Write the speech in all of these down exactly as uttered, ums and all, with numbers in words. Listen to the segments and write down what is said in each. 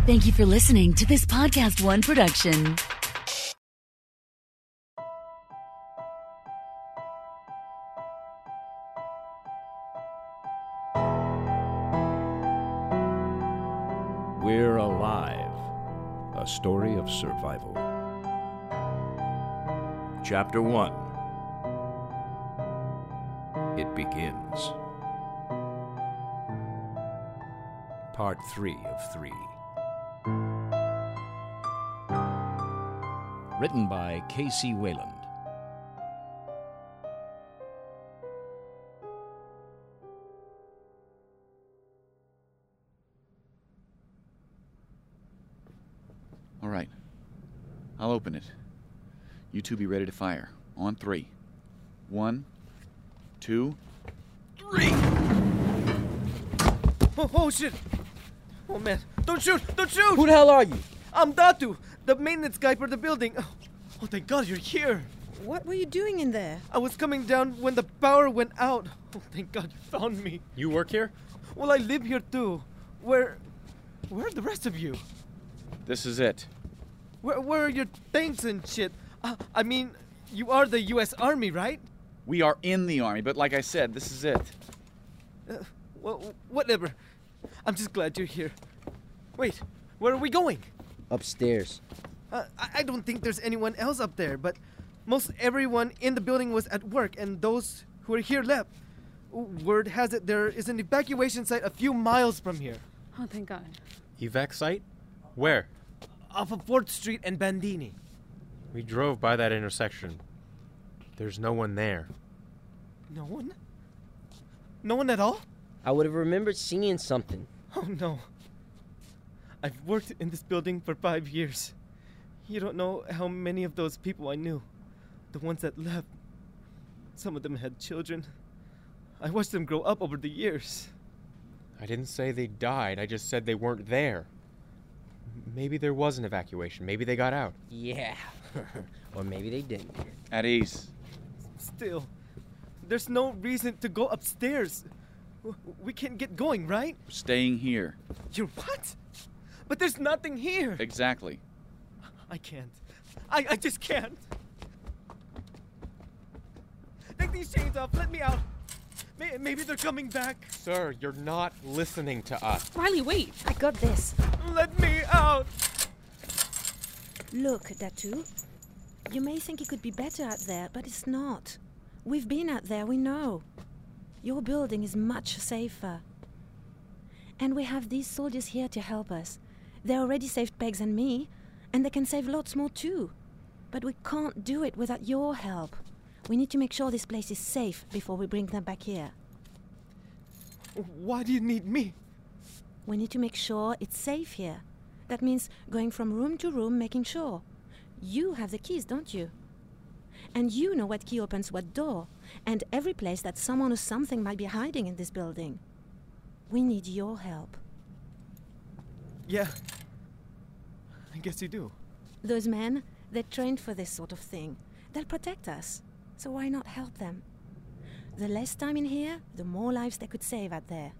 Thank you for listening to this Podcast One production. We're Alive, a story of survival. Chapter one. It begins. Part three of three. Written by K C Wayland. All right. I'll open it. You two be ready to fire. On three. One, two, three! Oh, oh shit! Oh man, don't shoot! Don't shoot! Who the hell are you? I'm Datu, the maintenance guy for the building. Oh, oh, thank God you're here. What were you doing in there? I was coming down when the power went out. Oh, thank God you found me. You work here? Well, I live here too. Where... Where are the rest of you? This is it. Where, where are your tanks and shit? Uh, I mean, you are the U S Army, right? We are in the Army, but like I said, this is it. Uh, well, whatever. I'm just glad you're here. Wait, where are we going? Upstairs. Uh, I, I don't think there's anyone else up there, but most everyone in the building was at work, and those who are here left. Word has it there is an evacuation site a few miles from here. Oh, thank God. Evac site? Where? Off of fourth Street and Bandini. We drove by that intersection. There's no one there. No one? No one at all? I would have remembered seeing something. Oh no. I've worked in this building for five years. You don't know how many of those people I knew. The ones that left. Some of them had children. I watched them grow up over the years. I didn't say they died, I just said they weren't there. Maybe there was an evacuation. Maybe they got out. Yeah. Or maybe they didn't. At ease. Still, there's no reason to go upstairs. W- We can't get going, right? Staying here. You're what? But there's nothing here. Exactly. I can't. I, I just can't. Take these chains off. Let me out. May- Maybe they're coming back. Sir, you're not listening to us. Riley, wait. I got this. Let me out. Look, Datu. You may think it could be better out there, but it's not. We've been out there, we know. Your building is much safer. And we have these soldiers here to help us. They already saved Pegs and me, and they can save lots more too. But we can't do it without your help. We need to make sure this place is safe before we bring them back here. Why do you need me? We need to make sure it's safe here. That means going from room to room, making sure. You have the keys, don't you? And you know what key opens what door, and every place that someone or something might be hiding in this building. We need your help. Yeah. I guess you do. Those men, they're trained for this sort of thing. They'll protect us, so why not help them? The less time in here, the more lives they could save out there.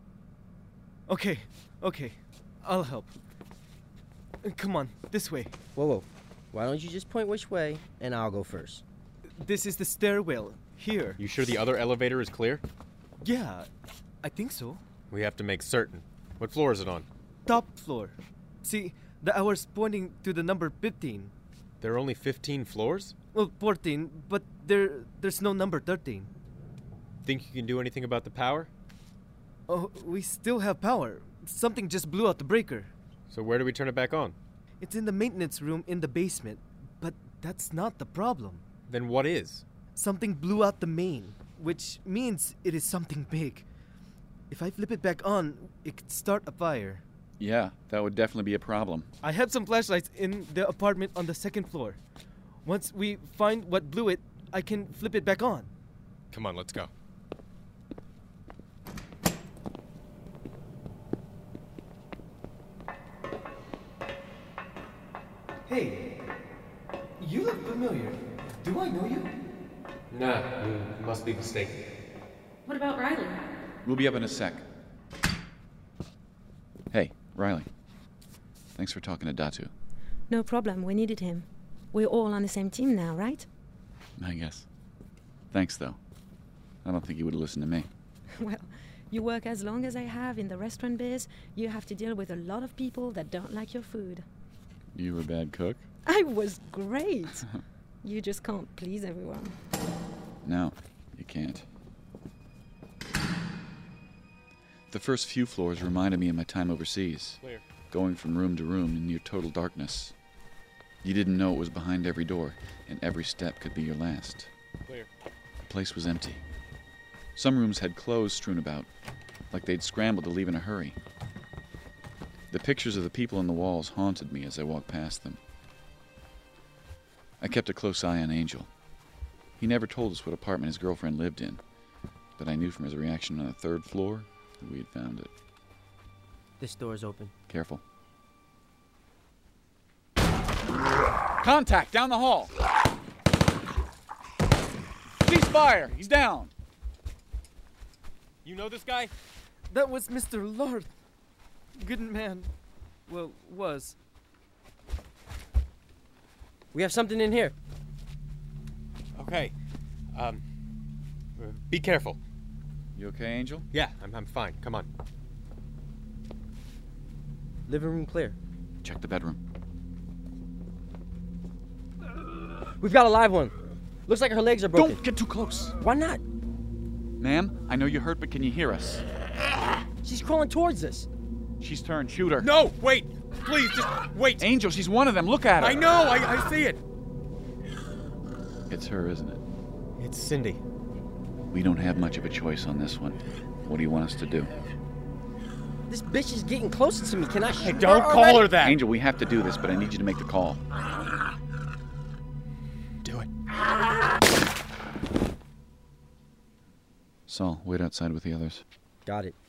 Okay, okay. I'll help. Uh, Come on, this way. Whoa, whoa. Why don't you just point which way, and I'll go first. This is the stairwell. Here. You sure the other elevator is clear? Yeah, I think so. We have to make certain. What floor is it on? Top floor. See, the hour's pointing to the number fifteen. There are only fifteen floors? Well, fourteen, but there, there's no number thirteen. Think you can do anything about the power? Oh, we still have power. Something just blew out the breaker. So where do we turn it back on? It's in the maintenance room in the basement, but that's not the problem. Then what is? Something blew out the main, which means it is something big. If I flip it back on, it could start a fire. Yeah, that would definitely be a problem. I have some flashlights in the apartment on the second floor. Once we find what blew it, I can flip it back on. Come on, let's go. Hey, you look familiar. Do I know you? Nah, you must be mistaken. What about Riley? We'll be up in a sec. Hey, Riley. Thanks for talking to Datu. No problem, we needed him. We're all on the same team now, right? I guess. Thanks, though. I don't think he would have listened to me. Well, you work as long as I have in the restaurant biz, you have to deal with a lot of people that don't like your food. You were a bad cook? I was great. You just can't please everyone. No, you can't. The first few floors reminded me of my time overseas. Clear. Going from room to room in near total darkness. You didn't know what was behind every door, and every step could be your last. Clear. The place was empty. Some rooms had clothes strewn about, like they'd scrambled to leave in a hurry. The pictures of the people on the walls haunted me as I walked past them. I kept a close eye on Angel. He never told us what apartment his girlfriend lived in, but I knew from his reaction on the third floor that we had found it. This door's open. Careful. Contact down the hall! Cease fire! He's down! You know this guy? That was Mister Lord. Good man. Well, was. We have something in here. Okay. Um, uh, be careful. You okay, Angel? Yeah, I'm, I'm fine. Come on. Living room clear. Check the bedroom. We've got a live one. Looks like her legs are broken. Don't get too close! Why not? Ma'am, I know you're hurt, but can you hear us? She's crawling towards us. She's turned. Shoot her. No, wait! Please, just wait! Angel, she's one of them. Look at her. I know, I, I see it! It's her, isn't it? It's Cindy. We don't have much of a choice on this one. What do you want us to do? This bitch is getting closer to me. Can I shoot Hey, her don't call already? her that! Angel, we have to do this, but I need you to make the call. Do it. Saul, wait outside with the others. Got it.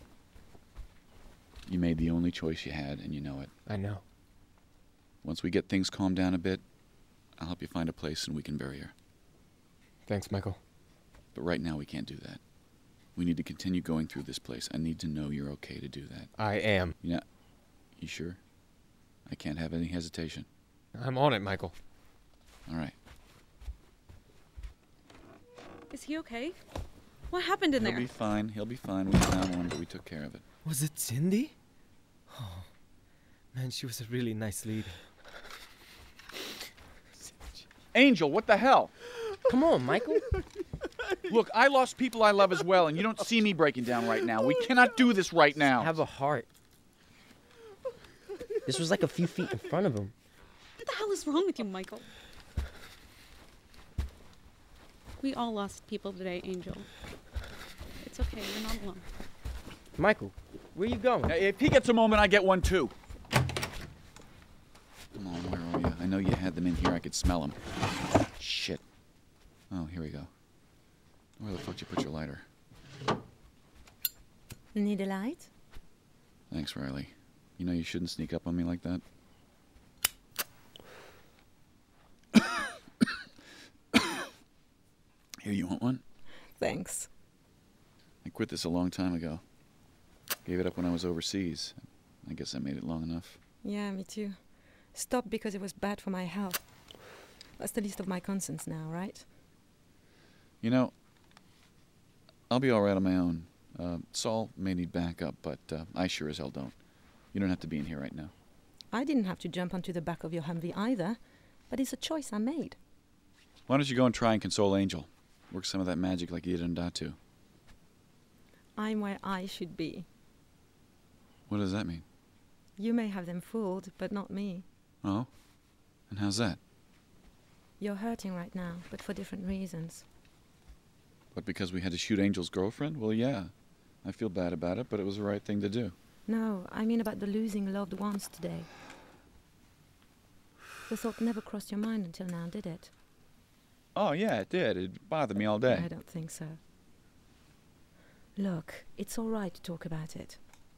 You made the only choice you had, and you know it. I know. Once we get things calmed down a bit, I'll help you find a place and we can bury her. Thanks, Michael. But right now we can't do that. We need to continue going through this place. I need to know you're okay to do that. I am. Yeah. You sure? I can't have any hesitation. I'm on it, Michael. All right. Is he okay? What happened in He'll there? be fine. He'll be fine. We found one, but we took care of it. Was it Cindy? Oh, man, she was a really nice lady. Angel, what the hell? Come on, Michael. Look, I lost people I love as well, and you don't see me breaking down right now. We cannot do this right now. Have a heart. This was like a few feet in front of him. What the hell is wrong with you, Michael? We all lost people today, Angel. It's okay, you're not alone. Michael, where you going? Now, if he gets a moment, I get one too. Come on, where are you? I know you had them in here. I could smell them. Shit. Oh, here we go. Where the fuck did you put your lighter? Need a light? Thanks, Riley. You know you shouldn't sneak up on me like that. Here, you want one? Thanks. I quit this a long time ago. Gave it up when I was overseas. I guess I made it long enough. Yeah, me too. Stopped because it was bad for my health. That's the least of my concerns now, right? You know, I'll be all right on my own. Uh, Saul may need backup, but uh, I sure as hell don't. You don't have to be in here right now. I didn't have to jump onto the back of your Humvee either, but it's a choice I made. Why don't you go and try and console Angel? Work some of that magic like you did in Datu. I'm where I should be. What does that mean? You may have them fooled, but not me. Oh? And how's that? You're hurting right now, but for different reasons. But because we had to shoot Angel's girlfriend? Well, yeah. I feel bad about it, but it was the right thing to do. No, I mean about the losing loved ones today. The thought never crossed your mind until now, did it? Oh, yeah, it did. It bothered me all day. I don't think so. Look, it's all right to talk about it.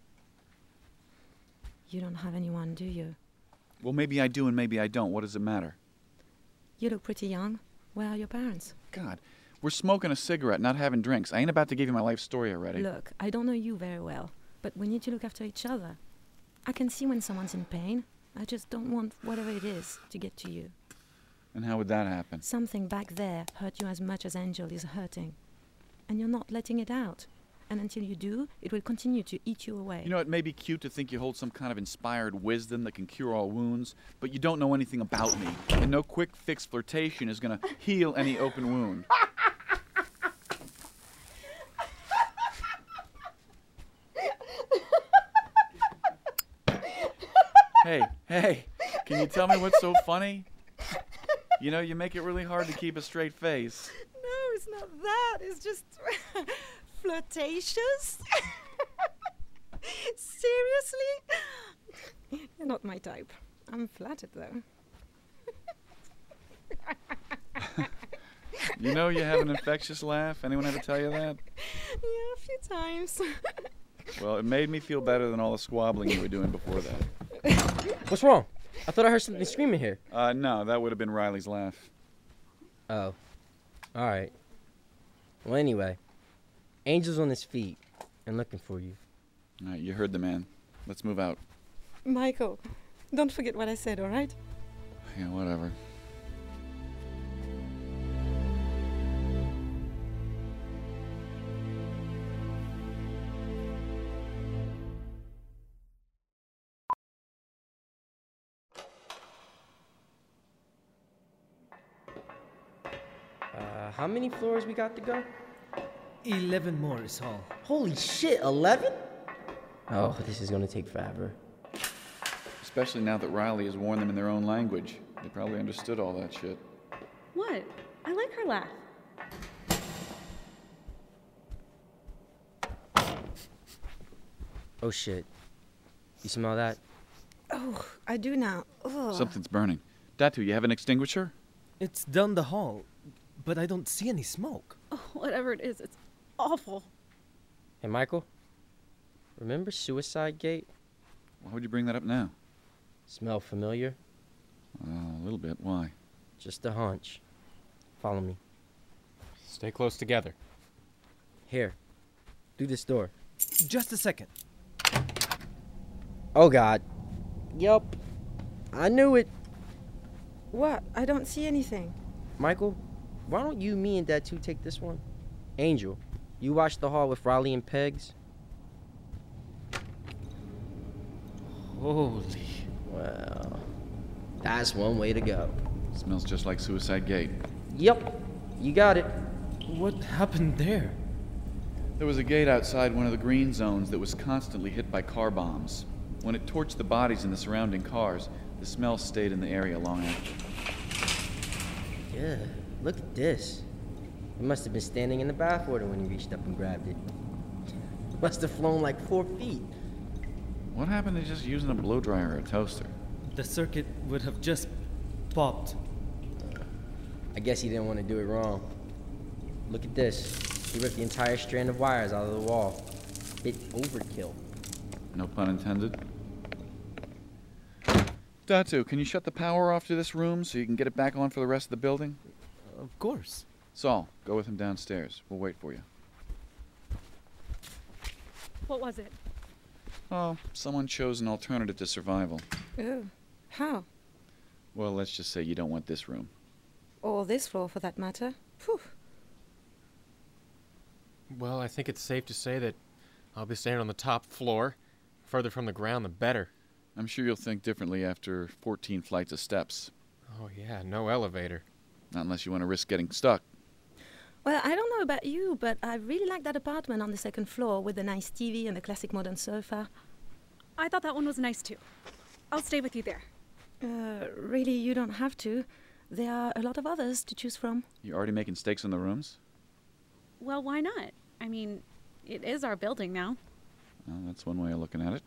You don't have anyone, do you? Well, maybe I do and maybe I don't. What does it matter? You look pretty young. Where are your parents? God, we're smoking a cigarette, not having drinks. I ain't about to give you my life story already. Look, I don't know you very well, but we need to look after each other. I can see when someone's in pain. I just don't want whatever it is to get to you. And how would that happen? Something back there hurt you as much as Angel is hurting. And you're not letting it out. And until you do, it will continue to eat you away. You know, it may be cute to think you hold some kind of inspired wisdom that can cure all wounds, but you don't know anything about me. And no quick fix flirtation is going to heal any open wound. Hey, hey, can you tell me what's so funny? You know, you make it really hard to keep a straight face. No, it's not that. It's just flirtatious. Seriously? You're not my type. I'm flattered, though. You know you have an infectious laugh. Anyone ever tell you that? Yeah, a few times. Well, it made me feel better than all the squabbling you were doing before that. What's wrong? I thought I heard something screaming here. Uh, no, that would have been Riley's laugh. Oh. Alright. Well, anyway. Angel's on his feet and looking for you. All right, you heard the man. Let's move out. Michael, don't forget what I said, all right? Yeah, whatever. Uh, how many floors we got to go? Eleven more is all. Holy shit, eleven? Oh, this is gonna take forever. Especially now that Riley has warned them in their own language. They probably understood all that shit. What? I like her laugh. Oh shit. You smell that? Oh, I do now. Ugh. Something's burning. Datu, you have an extinguisher? It's down the hall, but I don't see any smoke. Oh, whatever it is, it's awful. Hey, Michael? Remember Suicide Gate? Why would you bring that up now? Smell familiar? Uh, a little bit. Why? Just a hunch. Follow me. Stay close together. Here. Through this door. Just a second. Oh, God. Yup. I knew it. What? I don't see anything. Michael, why don't you, me, and Dad two take this one? Angel, you watch the hall with Riley and Pegs? Holy. Well, that's one way to go. Smells just like Suicide Gate. Yep. You got it. What happened there? There was a gate outside one of the green zones that was constantly hit by car bombs. When it torched the bodies in the surrounding cars, the smell stayed in the area long after. Yeah, look at this. It must have been standing in the bathwater when he reached up and grabbed it. Must have flown like four feet. What happened to just using a blow dryer or a toaster? The circuit would have just popped. I guess he didn't want to do it wrong. Look at this. He ripped the entire strand of wires out of the wall. Bit overkill. No pun intended. Datu, can you shut the power off to this room so you can get it back on for the rest of the building? Of course. Saul, go with him downstairs. We'll wait for you. What was it? Oh, someone chose an alternative to survival. Oh, how? Well, let's just say you don't want this room. Or this floor, for that matter. Phew. Well, I think it's safe to say that I'll be staying on the top floor. Further from the ground, the better. I'm sure you'll think differently after fourteen flights of steps. Oh, yeah, no elevator. Not unless you want to risk getting stuck. Well, I don't know about you, but I really like that apartment on the second floor with the nice T V and the classic modern sofa. I thought that one was nice too. I'll stay with you there. Uh, really, you don't have to. There are a lot of others to choose from. You already making stakes on the rooms? Well, why not? I mean, it is our building now. Well, that's one way of looking at it.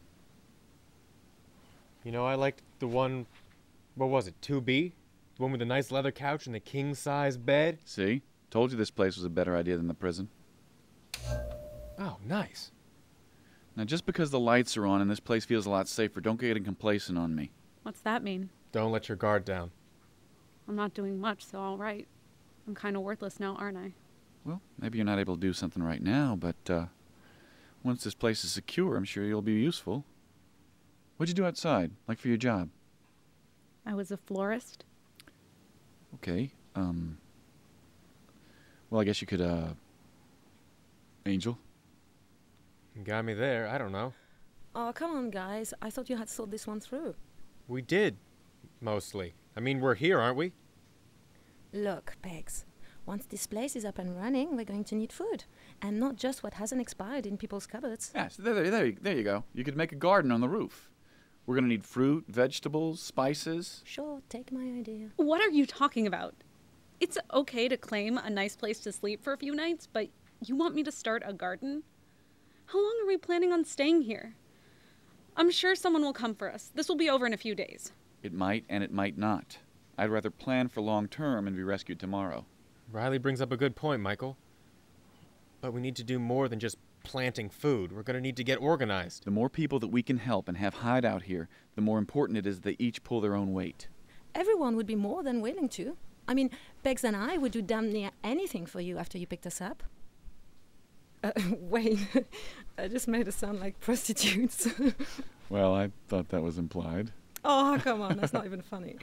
You know, I liked the one, what was it, two B? The one with the nice leather couch and the king-size bed? See? Told you this place was a better idea than the prison. Oh, nice. Now, just because the lights are on and this place feels a lot safer, don't get complacent on me. What's that mean? Don't let your guard down. I'm not doing much, so all right. I'm kind of worthless now, aren't I? Well, maybe you're not able to do something right now, but uh, once this place is secure, I'm sure you'll be useful. What'd you do outside, like for your job? I was a florist. Okay, um... Well, I guess you could, uh... Angel? You got me there. I don't know. Oh, come on, guys. I thought you had thought this one through. We did. Mostly. I mean, we're here, aren't we? Look, Pegs. Once this place is up and running, we're going to need food. And not just what hasn't expired in people's cupboards. Yes, there, there, there, you- there you go. You could make a garden on the roof. We're gonna need fruit, vegetables, spices. Sure, take my idea. What are you talking about? It's okay to claim a nice place to sleep for a few nights, but you want me to start a garden? How long are we planning on staying here? I'm sure someone will come for us. This will be over in a few days. It might and it might not. I'd rather plan for long term and be rescued tomorrow. Riley brings up a good point, Michael. But we need to do more than just planting food. We're going to need to get organized. The more people that we can help and have hide out here, the more important it is they each pull their own weight. Everyone would be more than willing to. I mean, Pegs and I would do damn near anything for you after you picked us up. Uh, wait, I just made us sound like prostitutes. Well, I thought that was implied. Oh, come on, that's not even funny.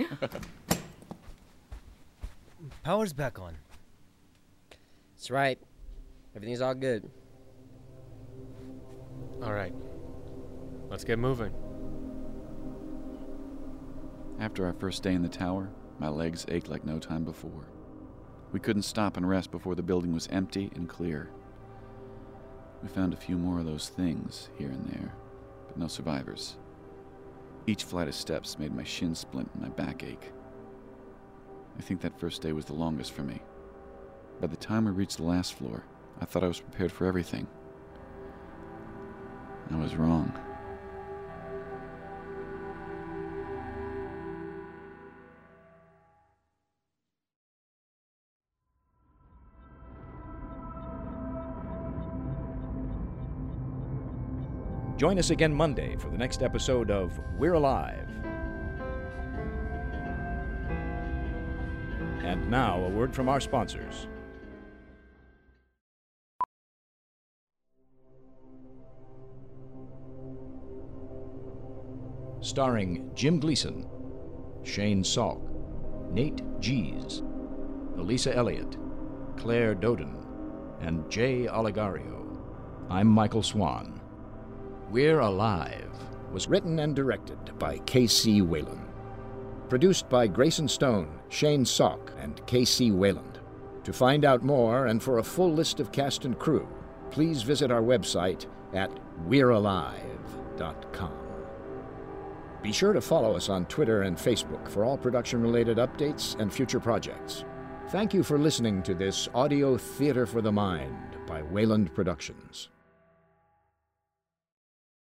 Power's back on. That's right. Everything's all good. All right. Let's get moving. After our first day in the tower, my legs ached like no time before. We couldn't stop and rest before the building was empty and clear. We found a few more of those things here and there, but no survivors. Each flight of steps made my shin splint and my back ache. I think that first day was the longest for me. By the time we reached the last floor, I thought I was prepared for everything. I was wrong. Join us again Monday for the next episode of We're Alive. And now, a word from our sponsors. Starring Jim Gleason, Shane Salk, Nate Gies, Elisa Elliott, Claire Doden, and Jay Oligario. I'm Michael Swan. We're Alive was written and directed by K C Wayland. Produced by Grayson Stone, Shane Salk, and K C Wayland. To find out more and for a full list of cast and crew, please visit our website at we're alive dot com. Be sure to follow us on Twitter and Facebook for all production-related updates and future projects. Thank you for listening to this audio theater for the mind by Wayland Productions.